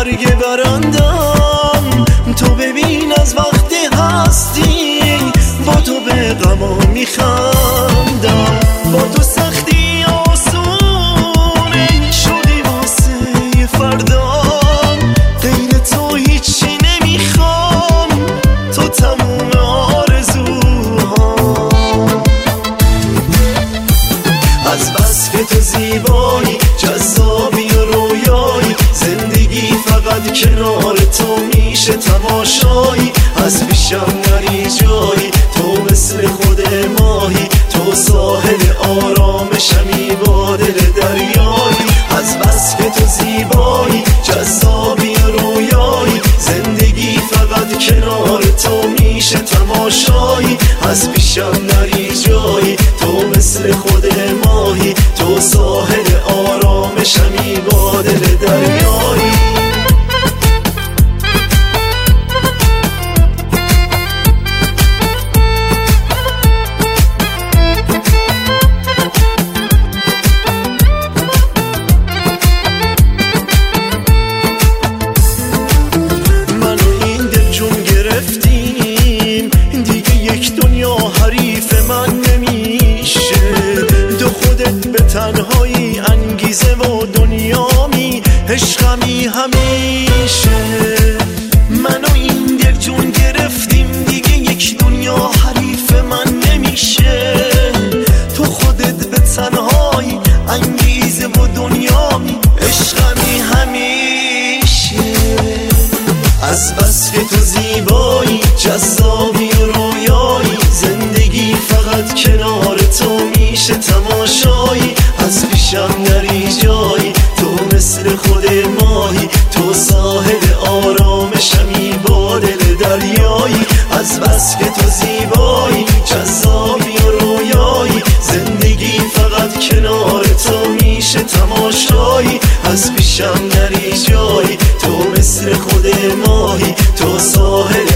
برگ برندم. تو ببین از وقتی هستی با تو به غما میخندم. با تو سختی آسونه شدی واسه فردام. غیر تو هیچی نمیخوام، تو تموم آرزوهام. از بس که تو زیبایی، جذابی و رویایی، زندگی فقط کنار تو میشه تماشایی. از پیشم نری جایی، تو مثل خود ماهی، تو ساحل آرامشمی با دل دریایی. از بس که تو زیبایی، جذابی و رویایی، زندگی فقط کنار تو میشه تماشایی. از پیشم نری جایی، تو مثل خود ماهی، تو ساحل آرامشمی با دل دریایی. تنهایی انگیزه و دنیامی، عشقمی همیشه. منو این دل جون گرفتیم، دیگه یک دنیا حریف من نمیشه. تو خودت به تنهایی انگیزه و دنیامی، عشقمی همیشه. از بس که تو زیبایی، جذابی و رویایی، زندگی فقط کنار تو میشه تماشایی. از پیشم نری جایی، تو مثل خود ماهی، تو ساحل آرامشمی با دل دریایی. از بس که تو زیبایی، جذابی و رویایی، زندگی فقط کنار تو میشه تماشایی. از پیشم نری جایی، تو مثل خود ماهی، تو ساحل